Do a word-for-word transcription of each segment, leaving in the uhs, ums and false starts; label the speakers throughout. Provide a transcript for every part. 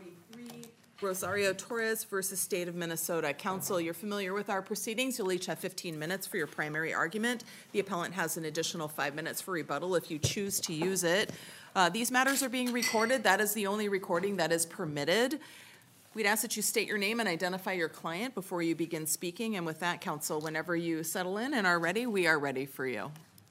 Speaker 1: forty-three, Rosario Torres versus State of Minnesota. Counsel, you're familiar with our proceedings. You'll each have fifteen minutes for your primary argument. The appellant has an additional five minutes for rebuttal if you choose to use it. Uh, these matters are being recorded. That is the only recording that is permitted. We'd ask that you state your name and identify your client before you begin speaking. And with that, counsel, whenever you settle in and are ready, we are ready for you.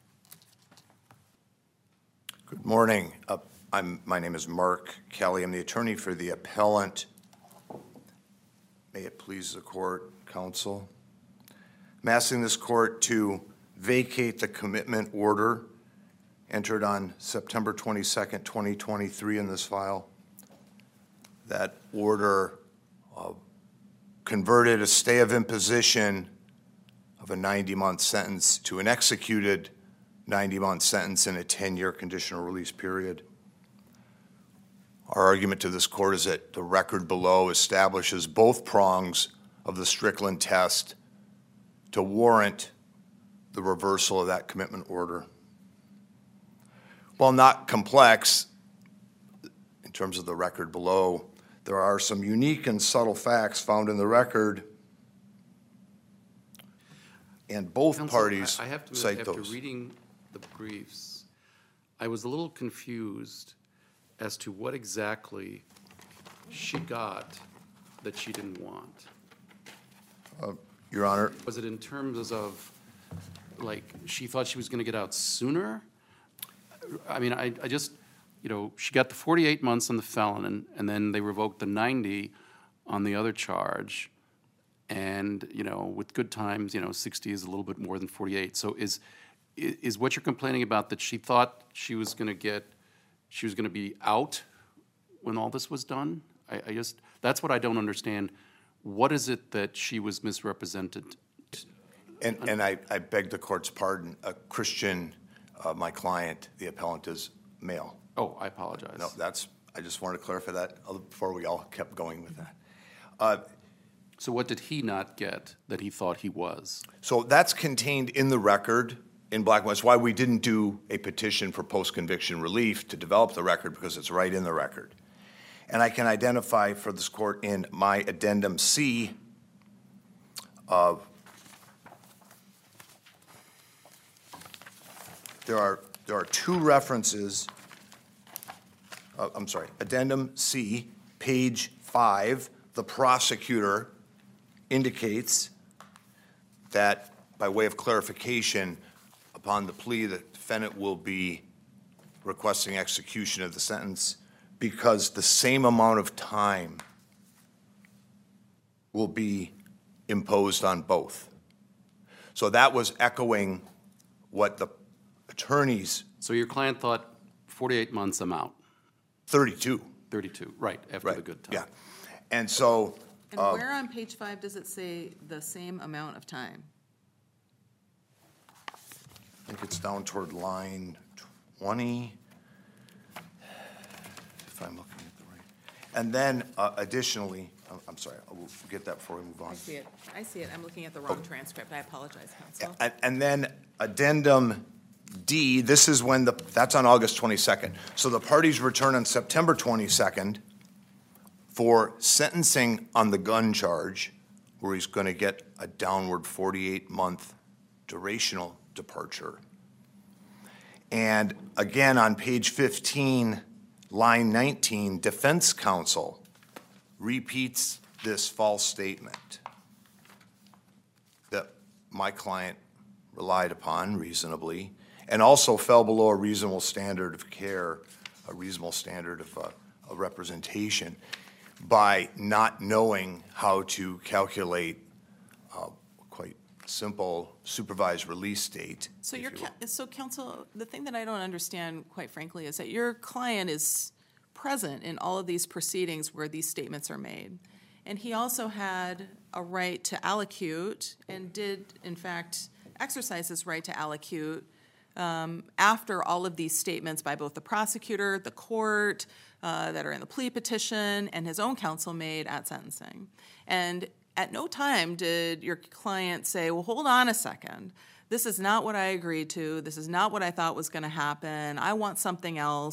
Speaker 2: Good morning. Uh, I'm, my name is Mark Kelly. I'm the attorney for the appellant. May it please the court, counsel. I'm asking this court to vacate the commitment order entered on September twenty-second, twenty twenty-three in this file. That order uh, converted a stay of imposition of a ninety-month sentence to an executed ninety-month sentence in a ten-year conditional release period. Our argument to this court is that the record below establishes both prongs of the Strickland test to warrant the reversal of that commitment order. While not complex in terms of the record below, there are some unique and subtle facts found in the record, and both
Speaker 3: Counsel,
Speaker 2: parties
Speaker 3: I, I have to
Speaker 2: cite
Speaker 3: admit, after
Speaker 2: those.
Speaker 3: reading the briefs, I was a little confused as to what exactly she got that she didn't want.
Speaker 2: Uh, Your Honor.
Speaker 3: Was it in terms of, like, she thought she was going to get out sooner? I mean, I, I just, you know, she got the forty-eight months on the felon, and, and then they revoked the ninety on the other charge. And, you know, with good times, you know, sixty is a little bit more than forty-eight. So is is what you're complaining about that she thought she was going to get, she was going to be out when all this was done? I, I just, that's what I don't understand. What is it that she was misrepresented?
Speaker 2: And, and I, I beg the court's pardon. A Christian, uh, my client, the appellant, is male.
Speaker 3: Oh, I apologize.
Speaker 2: No, that's, I just wanted to clarify that before we all kept going with that. Uh,
Speaker 3: So what did he not get that he thought he was?
Speaker 2: So that's contained in the record in black and white. That's why we didn't do a petition for post-conviction relief to develop the record, because it's right in the record. And I can identify for this court in my addendum C of there are there are two references. Uh, I'm sorry, addendum C, page five. The prosecutor indicates that, by way of clarification, upon the plea, the defendant will be requesting execution of the sentence because the same amount of time will be imposed on both. So that was echoing what the attorneys.
Speaker 3: So your client thought forty-eight months, I'm out.
Speaker 2: thirty-two.
Speaker 3: thirty-two, right, after
Speaker 2: Right.
Speaker 3: the good time.
Speaker 2: Yeah. And so.
Speaker 1: And
Speaker 2: uh,
Speaker 1: where on page five does it say the same amount of time?
Speaker 2: I think it's down toward line twenty, if I'm looking at the right. And then uh, additionally, I'm- I'm sorry, I will get that before we move on.
Speaker 1: I see it. I see it. I'm looking at the wrong transcript. I apologize, counsel.
Speaker 2: And, and then addendum D, this is when the, that's on August twenty-second. So the parties return on September twenty-second for sentencing on the gun charge, where he's going to get a downward forty-eight month durational departure. And again, on page fifteen, line nineteen, defense counsel repeats this false statement that my client relied upon reasonably and also fell below a reasonable standard of care, a reasonable standard of, uh, of representation, by not knowing how to calculate uh, quite simple supervised release date.
Speaker 1: So
Speaker 2: if
Speaker 1: your,
Speaker 2: you
Speaker 1: ca- so counsel, the thing that I don't understand, quite frankly, is that your client is present in all of these proceedings where these statements are made. And he also had a right to allocute and did, in fact, exercise his right to allocute um, after all of these statements by both the prosecutor, the court, uh, that are in the plea petition, and his own counsel made at sentencing. And at no time did your client say, well, hold on a second. This is not what I agreed to. This is not what I thought was going to happen. I want something else.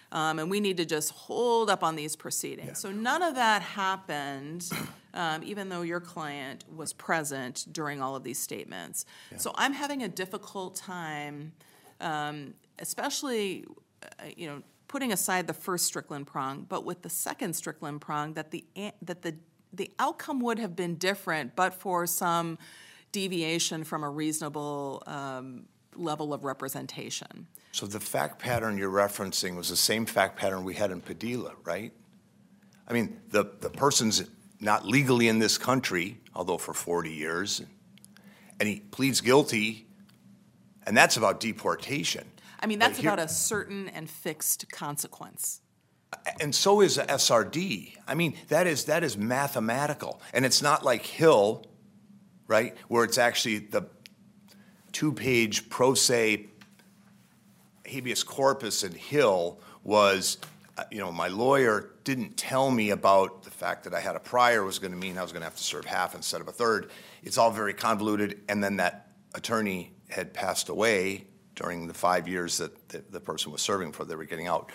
Speaker 1: Um, and we need to just hold up on these proceedings. So none of that happened, um, even though your client was present during all of these statements. So I'm having a difficult time, um, especially, uh, you know, putting aside the first Strickland prong, but with the second Strickland prong, that the a- that the the outcome would have been different, but for some deviation from a reasonable um, level of representation.
Speaker 2: So the fact pattern you're referencing was the same fact pattern we had in Padilla, right? I mean, the, the person's not legally in this country, although for forty years, and he pleads guilty, and that's about deportation.
Speaker 1: I mean,
Speaker 2: But
Speaker 1: that's
Speaker 2: here-
Speaker 1: about a certain and fixed consequence.
Speaker 2: And so is a S R D. I mean, that is, that is mathematical. And it's not like Hill, right, where it's actually the two-page pro se habeas corpus in Hill was, uh, you know, my lawyer didn't tell me about the fact that I had a prior was going to mean I was going to have to serve half instead of a third. It's all very convoluted. And then that attorney had passed away during the five years that the, the person was serving before they were getting out.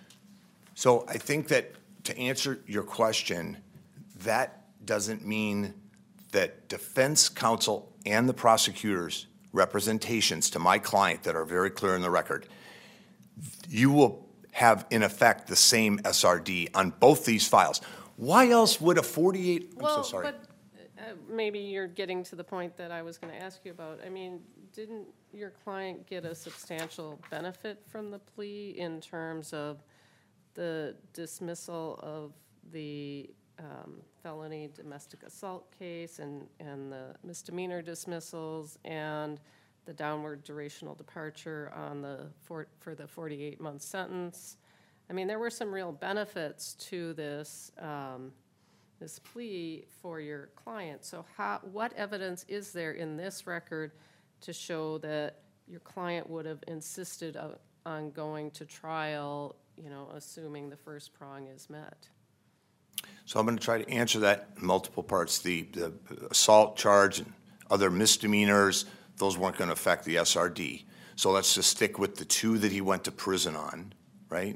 Speaker 2: So I think that to answer your question, that doesn't mean that defense counsel and the prosecutor's representations to my client that are very clear in the record, you will have in effect the same S R D on both these files. Why else would a forty-eight, I'm so
Speaker 4: Well,
Speaker 2: sorry.
Speaker 4: but uh, maybe you're getting to the point that I was going to ask you about. I mean, didn't your client get a substantial benefit from the plea in terms of the dismissal of the um, felony domestic assault case and, and the misdemeanor dismissals and the downward durational departure on the for, for the forty-eight month sentence? I mean, there were some real benefits to this um, this plea for your client. So how, what evidence is there in this record to show that your client would have insisted of, on going to trial, you know, assuming the first prong is met?
Speaker 2: So I'm going to try to answer that in multiple parts. The, the assault charge and other misdemeanors, those weren't going to affect the S R D. So let's just stick with the two that he went to prison on, right?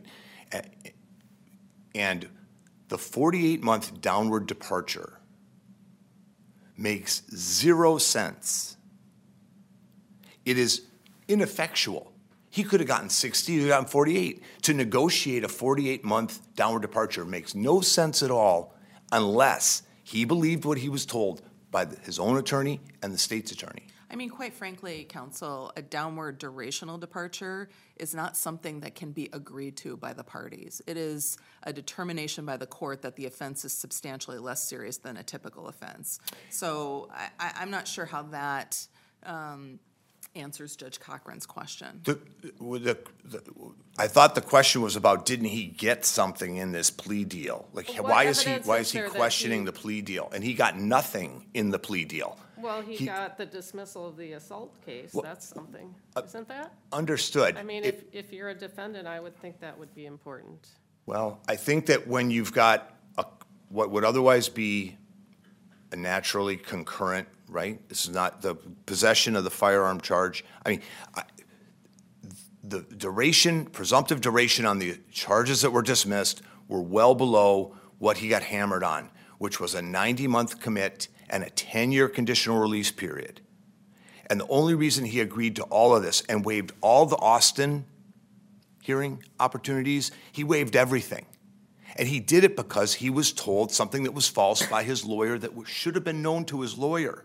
Speaker 2: And the forty-eight month downward departure makes zero sense. It is ineffectual. He could have gotten sixty, he could have gotten forty-eight. To negotiate a forty-eight month downward departure makes no sense at all unless he believed what he was told by the, his own attorney and the state's attorney.
Speaker 1: I mean, quite frankly, counsel, a downward durational departure is not something that can be agreed to by the parties. It is a determination by the court that the offense is substantially less serious than a typical offense. So I, I, I'm not sure how that um, answers Judge Cochran's question.
Speaker 2: The, the, the, I thought the question was about didn't he get something in this plea deal? Like
Speaker 4: Well, what
Speaker 2: why is he
Speaker 4: evidence
Speaker 2: why
Speaker 4: is
Speaker 2: is he
Speaker 4: there that
Speaker 2: questioning
Speaker 4: he-
Speaker 2: the plea deal? And he got nothing in the plea deal.
Speaker 4: Well, he,
Speaker 2: He-
Speaker 4: got the dismissal of the assault case.
Speaker 2: Well,
Speaker 4: That's something, isn't that?
Speaker 2: Understood.
Speaker 4: I mean,
Speaker 2: It-
Speaker 4: if, if you're a defendant, I would think that would be important.
Speaker 2: Well, I think that when you've got a, what would otherwise be a naturally concurrent, right? This is not the possession of the firearm charge. I mean, I, the duration, presumptive duration on the charges that were dismissed were well below what he got hammered on, which was a ninety month commit and a ten year conditional release period. And the only reason he agreed to all of this and waived all the Austin hearing opportunities, he waived everything. And he did it because he was told something that was false by his lawyer that should have been known to his lawyer,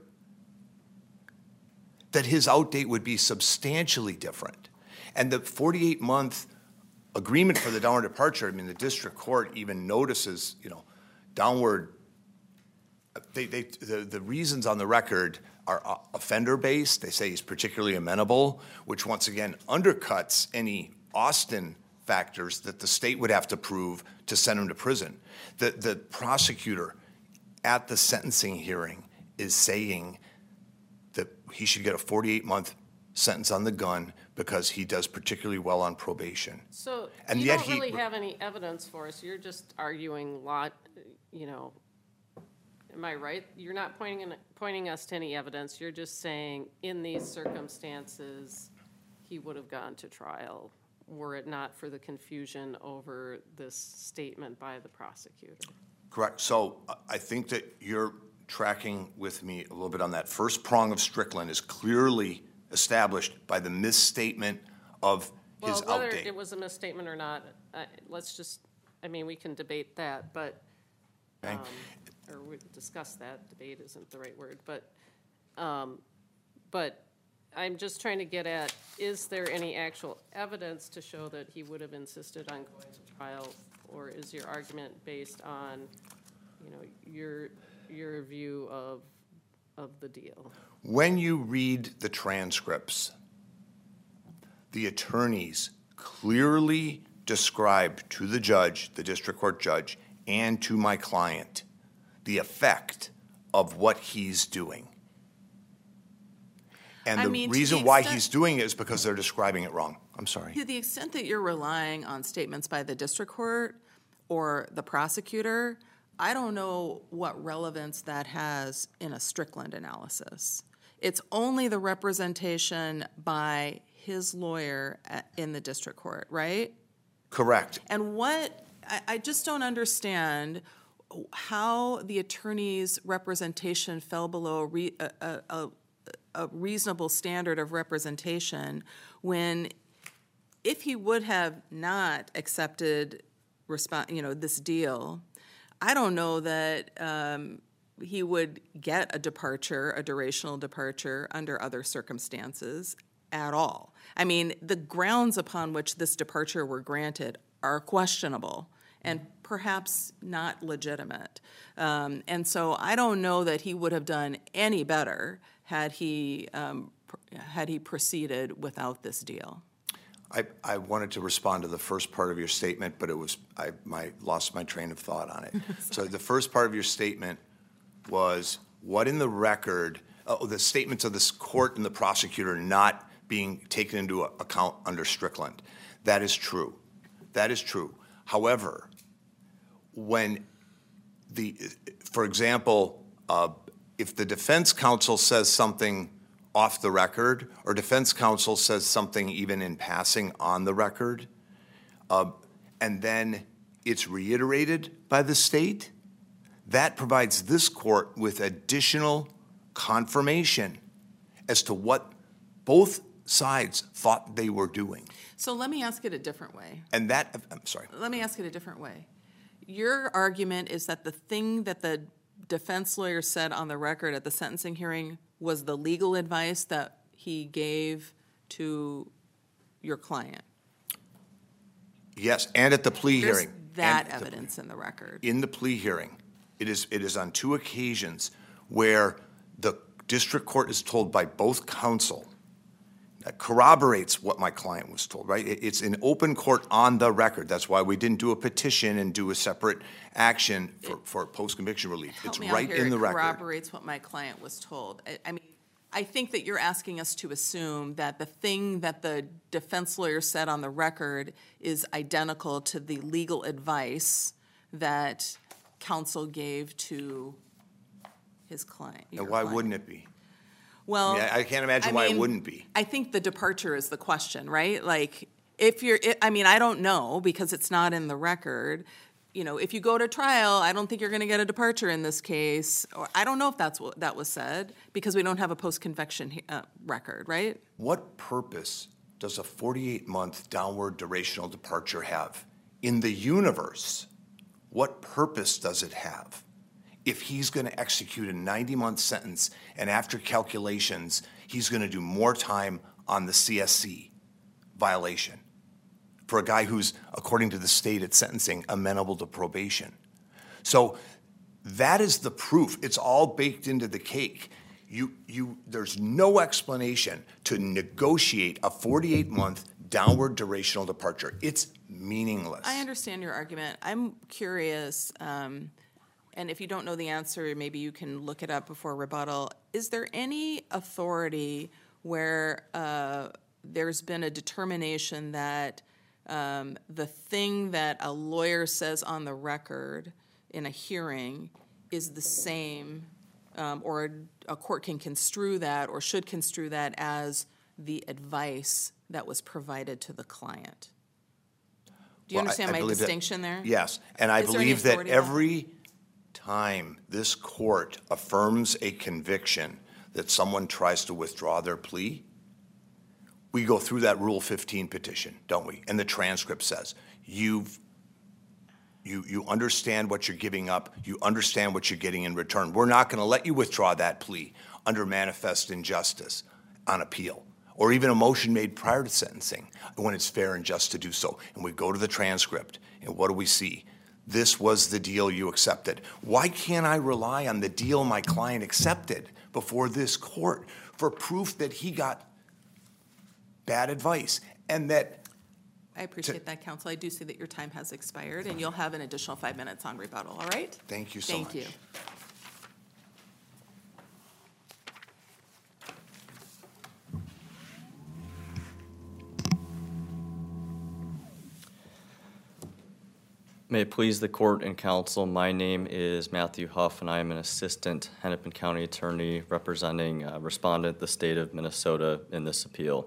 Speaker 2: that his outdate would be substantially different. And the forty-eight month agreement for the downward departure, I mean, the district court even notices, you know, downward, they, they, the, the reasons on the record are offender-based. They say he's particularly amenable, which once again undercuts any Austin factors that the state would have to prove to send him to prison. The, the prosecutor at the sentencing hearing is saying that he should get a forty-eight month sentence on the gun because he does particularly well on probation.
Speaker 4: So
Speaker 2: And
Speaker 4: you
Speaker 2: yet
Speaker 4: don't
Speaker 2: he-
Speaker 4: really have any evidence for us. You're just arguing lot, you know, am I right? You're not pointing, in, pointing us to any evidence. You're just saying in these circumstances, he would have gone to trial were it not for the confusion over this statement by the prosecutor.
Speaker 2: Correct. So uh, I think that you're tracking with me a little bit on that. First prong of Strickland is clearly established by the misstatement of his
Speaker 4: Well, whether
Speaker 2: outdate.
Speaker 4: it was a misstatement or not, uh, let's just, I mean, we can debate that, but,
Speaker 2: Okay.
Speaker 4: um, or we discuss that, debate isn't the right word, but, um, but I'm just trying to get at, is there any actual evidence to show that he would have insisted on going to trial? Or is your argument based on, you know, your, your view of, of the deal?
Speaker 2: When you read the transcripts, the attorneys clearly described to the judge, the district court judge, and to my client, the effect of what he's doing. And
Speaker 1: I
Speaker 2: the
Speaker 1: mean, to the
Speaker 2: reason why
Speaker 1: extent-
Speaker 2: he's doing it is because they're describing it wrong. I'm sorry.
Speaker 1: To the extent that you're relying on statements by the district court or the prosecutor, I don't know what relevance that has in a Strickland analysis. It's only the representation by his lawyer at- in the district court, right?
Speaker 2: Correct.
Speaker 1: And what, I, I just don't understand how the attorney's representation fell below re, a, a, a, a reasonable standard of representation when, if he would have not accepted respon you know, this deal, I don't know that um, he would get a departure, a durational departure under other circumstances at all. I mean, the grounds upon which this departure were granted are questionable and perhaps not legitimate. Um, and so I don't know that he would have done any better had he, um, pr- had he proceeded without this deal.
Speaker 2: I, I wanted to respond to the first part of your statement, but it was, I my, lost my train of thought on it. So the first part of your statement was what in the record, oh, the statements of this court and the prosecutor not being taken into account under Strickland. That is true. That is true. However, when the, for example, uh, if the defense counsel says something off the record, or defense counsel says something even in passing on the record, uh, and then it's reiterated by the state, that provides this court with additional confirmation as to what both sides thought they were doing.
Speaker 1: So let me ask it a different way.
Speaker 2: And that, I'm sorry.
Speaker 1: Let me ask it a different way. Your argument is that the thing that the defense lawyer said on the record at the sentencing hearing was the legal advice that he gave to your client.
Speaker 2: Yes, and at the plea
Speaker 1: There's
Speaker 2: hearing.
Speaker 1: that
Speaker 2: And at the-
Speaker 1: evidence in the record.
Speaker 2: In the plea hearing, it is, it is on two occasions where the district court is told by both counsel that corroborates what my client was told, right? It- It's in open court on the record. That's why we didn't do a petition and do a separate action for, for post-conviction relief.
Speaker 1: Help
Speaker 2: It's
Speaker 1: me out
Speaker 2: right
Speaker 1: here.
Speaker 2: in the
Speaker 1: It
Speaker 2: record.
Speaker 1: corroborates what my client was told. I, I mean, I think that you're asking us to assume that the thing that the defense lawyer said on the record is identical to the legal advice that counsel gave to his client.
Speaker 2: And why wouldn't it be?
Speaker 1: Well,
Speaker 2: I mean, I I can't imagine
Speaker 1: I
Speaker 2: why it
Speaker 1: mean,
Speaker 2: wouldn't be.
Speaker 1: I think the departure is the question, right? Like, if you're, I mean, I don't know because it's not in the record. You know, if you go to trial, I don't think you're going to get a departure in this case. Or I don't know if that's what that was said because we don't have a post-conviction uh, record, right?
Speaker 2: What purpose does a forty-eight month downward durational departure have? In the universe, what purpose does it have? If he's going to execute a ninety month sentence and after calculations, he's going to do more time on the C S C violation for a guy who's, according to the state at sentencing, amenable to probation. So that is the proof. It's all baked into the cake. You, you, there's no explanation to negotiate a forty-eight month downward durational departure. It's meaningless.
Speaker 1: I understand your argument. I'm curious, um, and if you don't know the answer, maybe you can look it up before rebuttal. Is there any authority where uh, there's been a determination that um, the thing that a lawyer says on the record in a hearing is the same, um, or a court can construe that or should construe that as the advice that was provided to the client? Do you
Speaker 2: Well, I-
Speaker 1: understand
Speaker 2: I
Speaker 1: my
Speaker 2: believe that-
Speaker 1: distinction there?
Speaker 2: Yes, and I
Speaker 1: Is there any
Speaker 2: believe that
Speaker 1: authority about-
Speaker 2: every time this court affirms a conviction that someone tries to withdraw their plea, we go through that Rule fifteen petition, don't we? And the transcript says, you've, you, you understand what you're giving up, you understand what you're getting in return. We're not gonna let you withdraw that plea under manifest injustice on appeal, or even a motion made prior to sentencing, when it's fair and just to do so. And we go to the transcript, and what do we see? This was the deal you accepted. Why can't I rely on the deal my client accepted before this court for proof that he got bad advice and that
Speaker 1: I appreciate that, counsel. I do see that your time has expired, and you'll have an additional five minutes on rebuttal, all right?
Speaker 2: Thank you so much.
Speaker 1: Thank you.
Speaker 5: May it please the court and counsel, my name is Matthew Huff, and I am an assistant Hennepin County attorney representing uh, respondent, the state of Minnesota, in this appeal.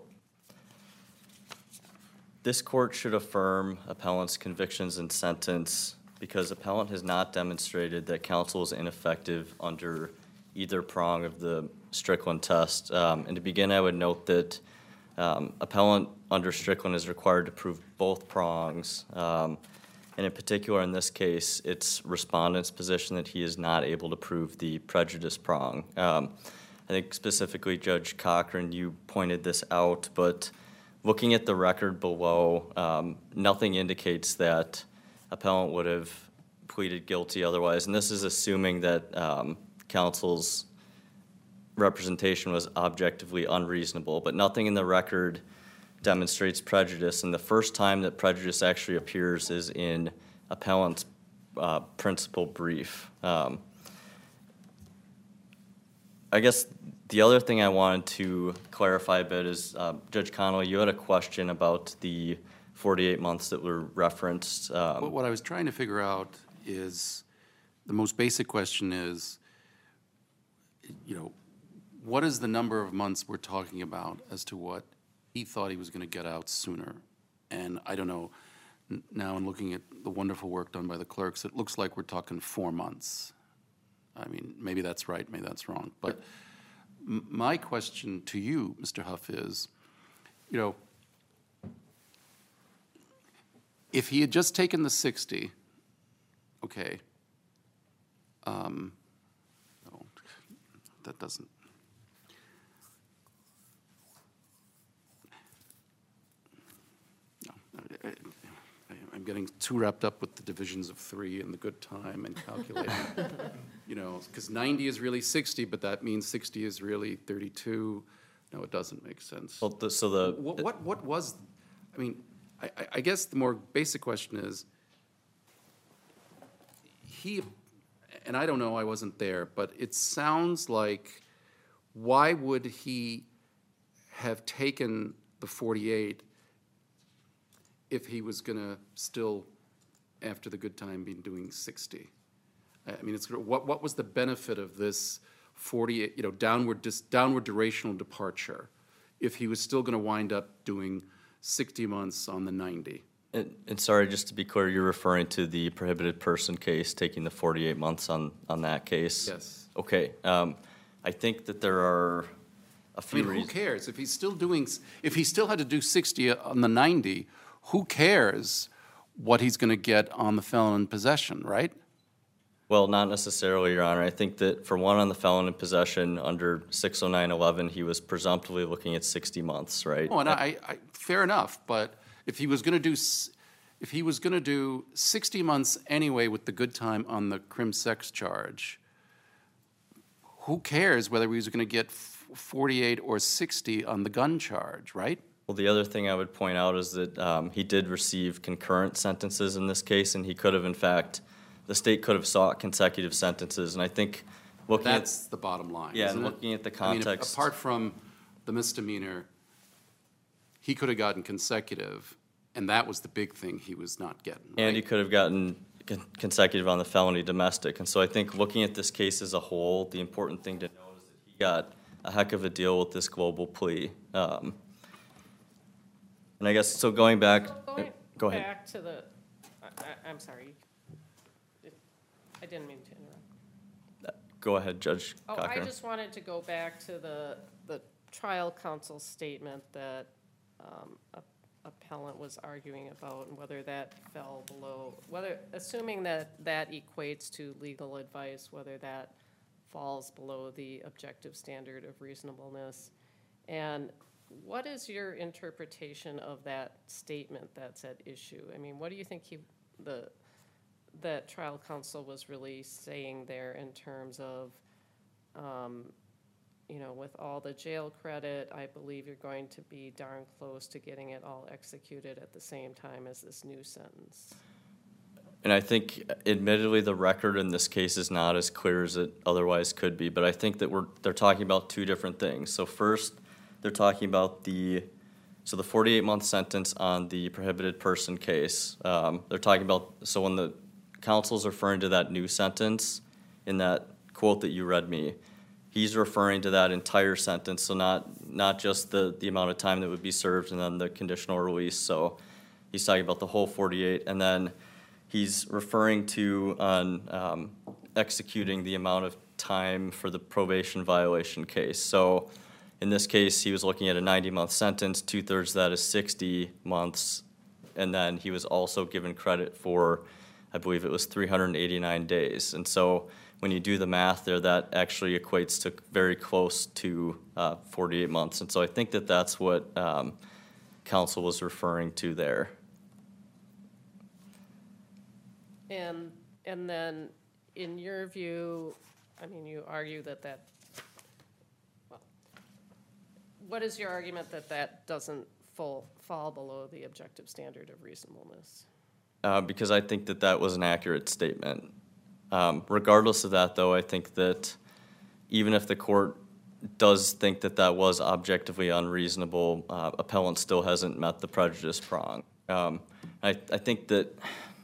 Speaker 5: This court should affirm appellant's convictions and sentence because appellant has not demonstrated that counsel is ineffective under either prong of the Strickland test. Um, and to begin, I would note that um, appellant under Strickland is required to prove both prongs. Um, And in particular, in this case, it's respondent's position that he is not able to prove the prejudice prong. Um, I think specifically, Judge Cochran, you pointed this out, but looking at the record below, um, nothing indicates that appellant would have pleaded guilty otherwise. And this is assuming that um, counsel's representation was objectively unreasonable, but nothing in the record demonstrates prejudice, and the first time that prejudice actually appears is in appellant's uh, principal brief. Um, I guess the other thing I wanted to clarify a bit is, uh, Judge Connolly, you had a question about the forty-eight months that were referenced. Um,
Speaker 3: What what I was trying to figure out is, the most basic question is, you know, what is the number of months we're talking about as to what he thought he was going to get out sooner? And I don't know, n- now in looking at the wonderful work done by the clerks, it looks like we're talking four months. I mean, maybe that's right, maybe that's wrong. But m- my question to you, Mister Huff, is, you know, if he had just taken the sixty, okay, um, no, that doesn't, I- I- I'm getting too wrapped up with the divisions of three and the good time and calculating, you know, because ninety is really sixty, but that means sixty is really thirty-two. No, it doesn't make sense.
Speaker 5: well, the- so the
Speaker 3: What, what, what was, I mean, I, I- I guess the more basic question is, he, and I don't know, I wasn't there, but it sounds like, why would he have taken the forty-eight if he was gonna still, after the good time, be doing sixty? I I mean, it's, what, what was the benefit of this forty-eight, you know, downward, dis- downward durational departure if he was still gonna wind up doing sixty months on the ninety?
Speaker 5: And, and sorry, just to be clear, you're referring to the prohibited person case, taking the forty-eight months on, on that case?
Speaker 3: Yes.
Speaker 5: Okay, um, I think that there are a
Speaker 3: I
Speaker 5: few
Speaker 3: mean, who
Speaker 5: reasons.
Speaker 3: cares? If he's still doing, s- if he still had to do sixty on the ninety, who cares what he's gonna get on the felon in possession, right?
Speaker 5: Well, not necessarily, Your Honor. I think that for one, on the felon in possession, under six oh nine eleven, he was presumptively looking at sixty months, right?
Speaker 3: Oh, and I, I, fair enough, but if he was gonna do, s- if he was gonna do sixty months anyway with the good time on the crim sex charge, who cares whether he was gonna get f- forty-eight or sixty on the gun charge, right?
Speaker 5: Well, the other thing I would point out is that um, he did receive concurrent sentences in this case, and he could have, in fact, the state could have sought consecutive sentences, and I think looking at,
Speaker 3: That's the bottom line,
Speaker 5: Yeah,
Speaker 3: isn't
Speaker 5: and
Speaker 3: it?
Speaker 5: looking at the
Speaker 3: I mean, if-
Speaker 5: context-
Speaker 3: apart from the misdemeanor, he could have gotten consecutive, and that was the big thing he was not getting, right?
Speaker 5: and he could have gotten con- consecutive on the felony domestic, and so I think looking at this case as a whole, the important thing to know is that he got a heck of a deal with this global plea. Um, and I guess, so going back,
Speaker 4: Going
Speaker 5: go ahead.
Speaker 4: back to the, I, I'm sorry. It- I didn't mean to interrupt.
Speaker 5: Go ahead, Judge
Speaker 4: Oh, I
Speaker 5: Cochran.
Speaker 4: just wanted to go back to the, the trial counsel's statement that um, a- appellant was arguing about and whether that fell below, whether, assuming that that equates to legal advice, whether that falls below the objective standard of reasonableness. And what is your interpretation of that statement that's at issue? I mean, what do you think he, the, that trial counsel was really saying there in terms of, um, you know, with all the jail credit, I believe you're going to be darn close to getting it all executed at the same time as this new sentence?
Speaker 5: And I think admittedly, the record in this case is not as clear as it otherwise could be, but I think that we're, they're talking about two different things. So first, they're talking about the, so the forty-eight month sentence on the prohibited person case. Um, they're talking about, so when the counsel's referring to that new sentence in that quote that you read me, he's referring to that entire sentence, so not, not just the, the amount of time that would be served and then the conditional release. So he's talking about the whole forty-eight, and then he's referring to on um, executing the amount of time for the probation violation case. So in this case, he was looking at a ninety month sentence, two-thirds of that is sixty months, and then he was also given credit for, I believe it was three hundred eighty-nine days. And so when you do the math there, that actually equates to very close to uh, forty-eight months. And so I think that that's what um, counsel was referring to there.
Speaker 4: And, and then, in your view, I mean, you argue that that, well, what is your argument that that doesn't fall, fall below the objective standard of reasonableness?
Speaker 5: Uh, because I think that that was an accurate statement. Um, regardless of that, though, I think that even if the court does think that that was objectively unreasonable, uh, appellant still hasn't met the prejudice prong. Um, I, I think that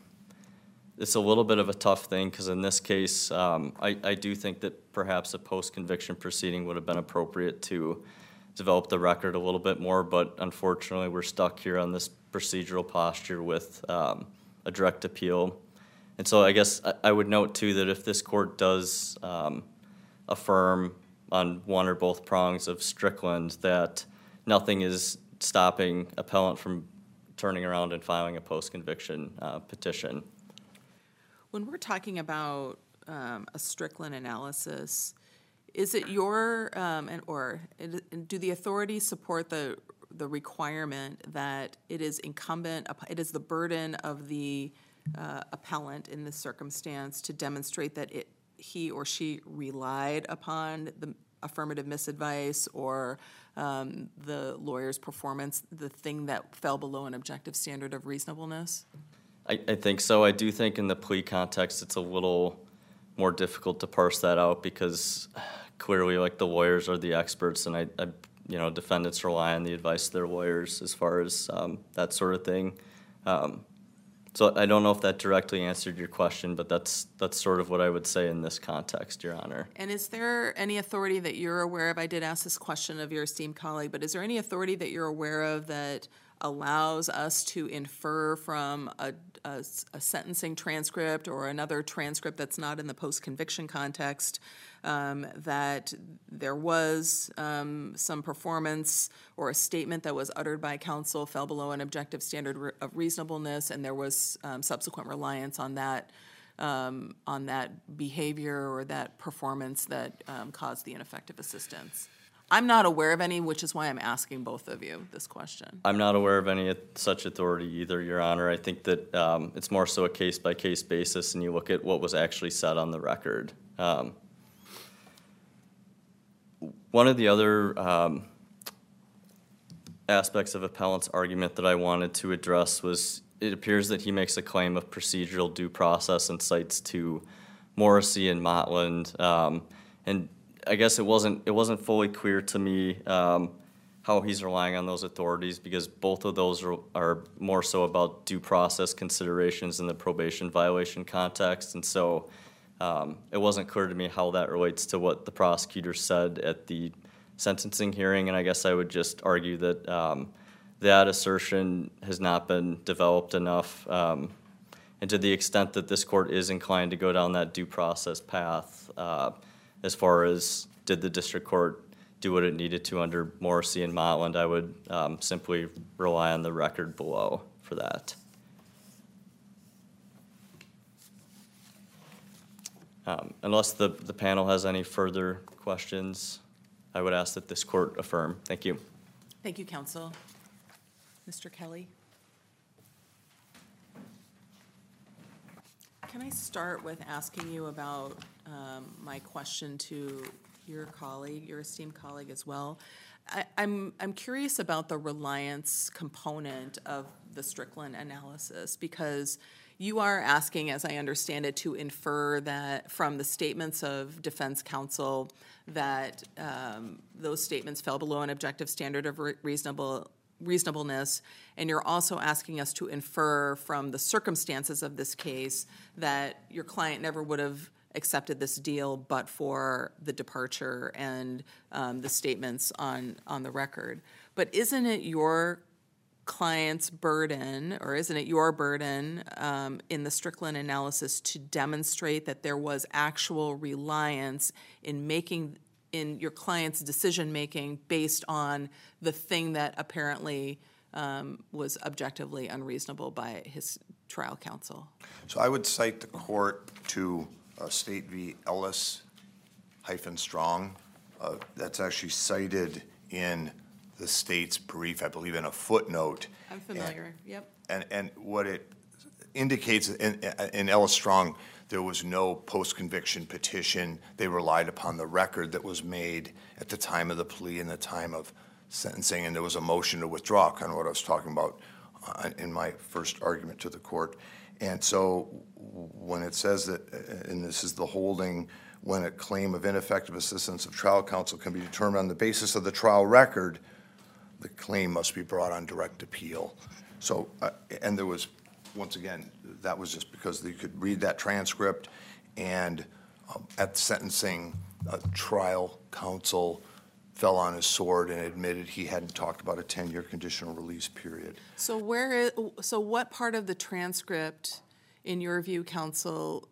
Speaker 5: it's a little bit of a tough thing because in this case, um, I, I do think that perhaps a post-conviction proceeding would have been appropriate to develop the record a little bit more, but unfortunately we're stuck here on this procedural posture with um, a direct appeal. And so I guess I, I would note too that if this court does um, affirm on one or both prongs of Strickland that nothing is stopping appellant from turning around and filing a post-conviction uh, petition.
Speaker 1: When we're talking about um, a Strickland analysis, is it your, um, and or it, do the authorities support the the requirement that it is incumbent, it is the burden of the uh, appellant in this circumstance to demonstrate that it he or she relied upon the affirmative misadvice or um, the lawyer's performance, the thing that fell below an objective standard of reasonableness?
Speaker 5: I, I think so. I do think in the plea context it's a little more difficult to parse that out because clearly, like, the lawyers are the experts, and I, I you know, defendants rely on the advice of their lawyers as far as um, that sort of thing. Um, so I don't know if that directly answered your question, but that's that's sort of what I would say in this context, Your Honor.
Speaker 1: And is there any authority that you're aware of? I did ask this question of your esteemed colleague, but is there any authority that you're aware of that allows us to infer from a, a, a sentencing transcript or another transcript that's not in the post-conviction context um, that there was um, some performance or a statement that was uttered by counsel fell below an objective standard re- of reasonableness, and there was um, subsequent reliance on that um, on that behavior or that performance that um, caused the ineffective assistance? I'm not aware of any, which is why I'm asking both of you this question.
Speaker 5: I'm not aware of any such authority either, Your Honor. I think that um, it's more so a case-by-case basis, and you look at what was actually said on the record. Um, one of the other um, aspects of appellant's argument that I wanted to address was it appears that he makes a claim of procedural due process and cites to Morrissey and Motland, um, and I guess it wasn't it wasn't fully clear to me um, how he's relying on those authorities because both of those are, are more so about due process considerations in the probation violation context, and so um, it wasn't clear to me how that relates to what the prosecutor said at the sentencing hearing, and I guess I would just argue that um, that assertion has not been developed enough um, And to the extent that this court is inclined to go down that due process path, uh, as far as did the district court do what it needed to under Morrissey and Motland, I would um, simply rely on the record below for that. Um, unless the, the panel has any further questions, I would ask that this court affirm. Thank you.
Speaker 1: Thank you, counsel. Mister Kelly? Can I start with asking you about um, my question to your colleague, your esteemed colleague as well? I, I'm, I'm curious about the reliance component of the Strickland analysis, because you are asking, as I understand it, to infer that from the statements of defense counsel that um, those statements fell below an objective standard of re- reasonable reasonableness, and you're also asking us to infer from the circumstances of this case that your client never would have accepted this deal but for the departure and um, the statements on, on the record. But isn't it your client's burden, or isn't it your burden um, in the Strickland analysis to demonstrate that there was actual reliance in making in your client's decision-making based on the thing that apparently um, was objectively unreasonable by his trial counsel?
Speaker 2: So I would cite the court to uh, State v. Ellis hyphen Strong. Uh, that's actually cited in the state's brief, I believe in a footnote.
Speaker 1: I'm familiar, yep.
Speaker 2: And, and what it indicates, in, in Ellis Strong, there was no post-conviction petition. They relied upon the record that was made at the time of the plea and the time of sentencing, and there was a motion to withdraw, kind of what I was talking about uh, in my first argument to the court. And so when it says that, and this is the holding, when a claim of ineffective assistance of trial counsel can be determined on the basis of the trial record, the claim must be brought on direct appeal. So, uh, and there was, once again, that was just because you could read that transcript, and um, at sentencing, uh, trial counsel fell on his sword and admitted he hadn't talked about a ten-year conditional release period.
Speaker 1: So where is, so what part of the transcript, in your view, counsel,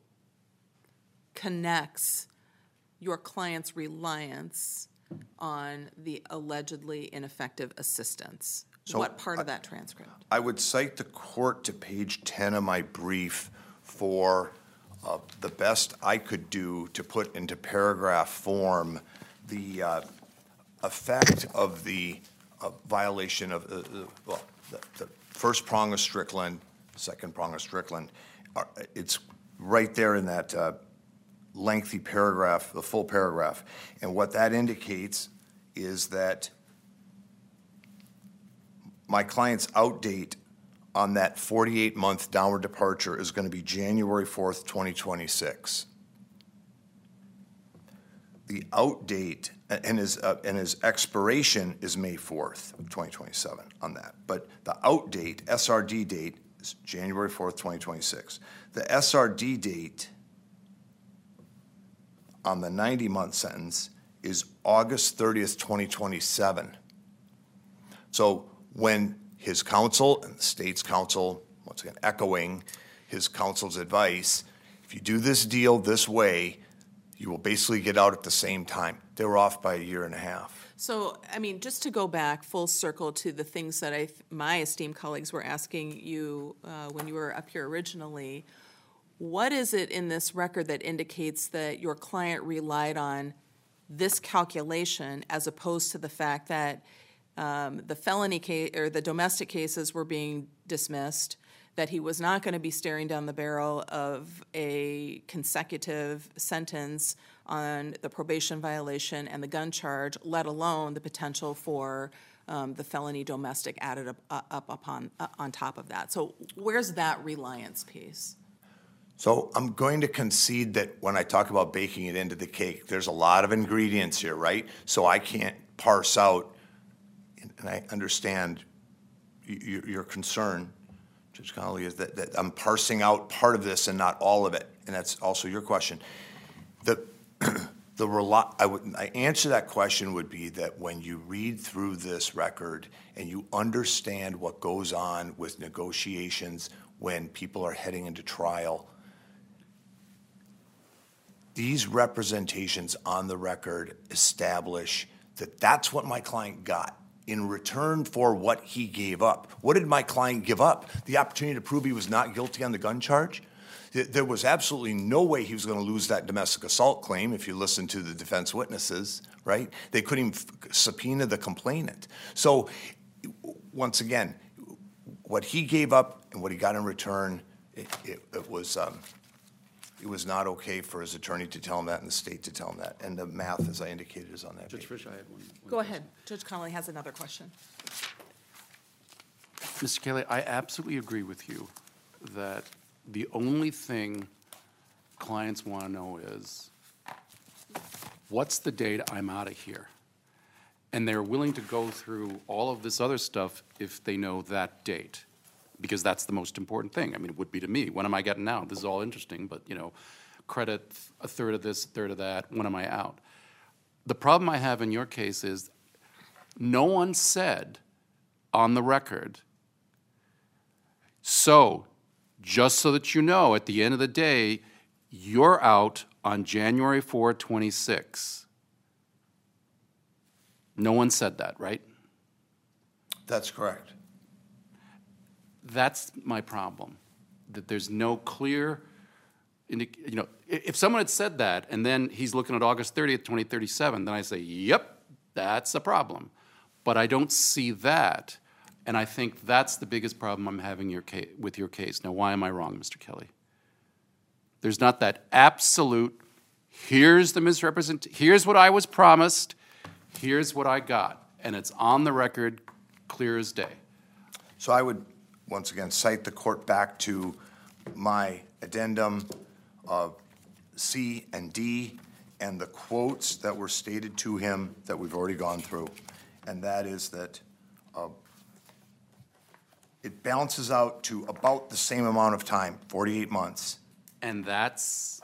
Speaker 1: connects your client's reliance on the allegedly ineffective assistance?
Speaker 2: So
Speaker 1: what part
Speaker 2: I,
Speaker 1: of that transcript?
Speaker 2: I would cite the court to page ten of my brief for uh, the best I could do to put into paragraph form the uh, effect of the uh, violation of the, the, well, the, the first prong of Strickland, second prong of Strickland. Uh, it's right there in that uh, lengthy paragraph, the full paragraph. And what that indicates is that my client's out date on that forty-eight month downward departure is going to be January fourth, twenty twenty-six. The out date and his, uh, and his expiration is May fourth of twenty twenty-seven on that. But the out date, S R D date, is January fourth, twenty twenty-six. The S R D date on the ninety month sentence is August thirtieth, twenty twenty-seven. So when his counsel and the state's counsel, once again echoing his counsel's advice, if you do this deal this way, you will basically get out at the same time. They were off by a year and a half.
Speaker 1: So, I mean, just to go back full circle to the things that I, my esteemed colleagues were asking you uh, when you were up here originally, what is it in this record that indicates that your client relied on this calculation as opposed to the fact that um, the felony case or the domestic cases were being dismissed, that he was not going to be staring down the barrel of a consecutive sentence on the probation violation and the gun charge, let alone the potential for um, the felony domestic added up, uh, up upon uh, on top of that? So where's that reliance piece?
Speaker 2: So I'm going to concede that when I talk about baking it into the cake, there's a lot of ingredients here, right? So I can't parse out, and I understand y- your concern, Judge Connolly, is that, that I'm parsing out part of this and not all of it, and that's also your question. The the rel- I would I answer that question would be that when you read through this record and you understand what goes on with negotiations when people are heading into trial. These representations on the record establish that that's what my client got in return for what he gave up. What did my client give up? The opportunity to prove he was not guilty on the gun charge? There was absolutely no way he was going to lose that domestic assault claim if you listen to the defense witnesses, right? They couldn't even subpoena the complainant. So, once again, what he gave up and what he got in return, it, it, it was um, it was not okay for his attorney to tell him that and the state to tell him that. And the math, as I indicated, is on that
Speaker 3: Judge
Speaker 2: page.
Speaker 3: Fish, I had one. one
Speaker 1: Go
Speaker 3: question.
Speaker 1: ahead. Judge Connolly has another question.
Speaker 3: Mister Kelly, I absolutely agree with you that the only thing clients want to know is, what's the date I'm out of here? And they're willing to go through all of this other stuff if they know that date, because that's the most important thing. I mean, it would be to me. When am I getting out? This is all interesting, but, you know, credit a third of this, a third of that. When am I out? The problem I have in your case is no one said on the record, so, just so that you know, at the end of the day, you're out on January fourth, twenty-six. No one said that, right?
Speaker 2: That's correct.
Speaker 3: That's my problem, that there's no clear, indi- you know, i- if someone had said that, and then he's looking at August thirtieth, twenty thirty-seven, then I say, yep, that's a problem. But I don't see that. And I think that's the biggest problem I'm having your ca- with your case. Now, why am I wrong, Mister Kelly? There's not that absolute, here's the misrepresent, here's what I was promised, here's what I got. And it's on the record, clear as day.
Speaker 2: So I would, once again, cite the court back to my addendum of C and D and the quotes that were stated to him that we've already gone through. And that is that uh, it balances out to about the same amount of time, forty-eight months.
Speaker 3: And that's,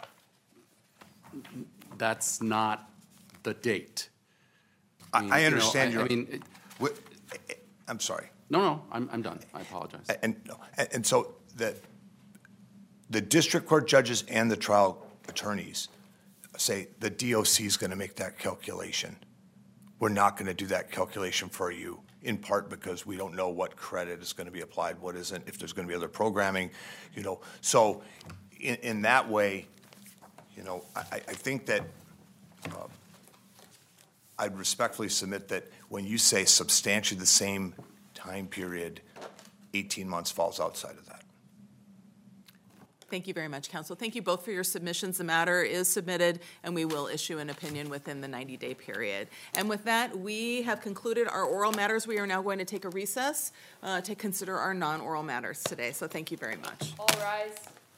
Speaker 3: that's not the date. mean,
Speaker 2: I, I
Speaker 3: you know,
Speaker 2: understand
Speaker 3: I-
Speaker 2: your.
Speaker 3: I mean, it-
Speaker 2: What- I'm sorry.
Speaker 3: no, no, I'm, I'm done. I apologize.
Speaker 2: And, and and so the, the district court judges and the trial attorneys say the D O C is going to make that calculation. We're not going to do that calculation for you, in part because we don't know what credit is going to be applied, what isn't, if there's going to be other programming, you know. So in, in that way, you know, I, I I think that uh, I'd respectfully submit that when you say substantially the same time period, eighteen months falls outside of that.
Speaker 1: Thank you very much, counsel. Thank you both for your submissions. The matter is submitted, and we will issue an opinion within the ninety-day period. And with that, we have concluded our oral matters. We are now going to take a recess uh, to consider our non-oral matters today. So thank you very much.
Speaker 4: All rise.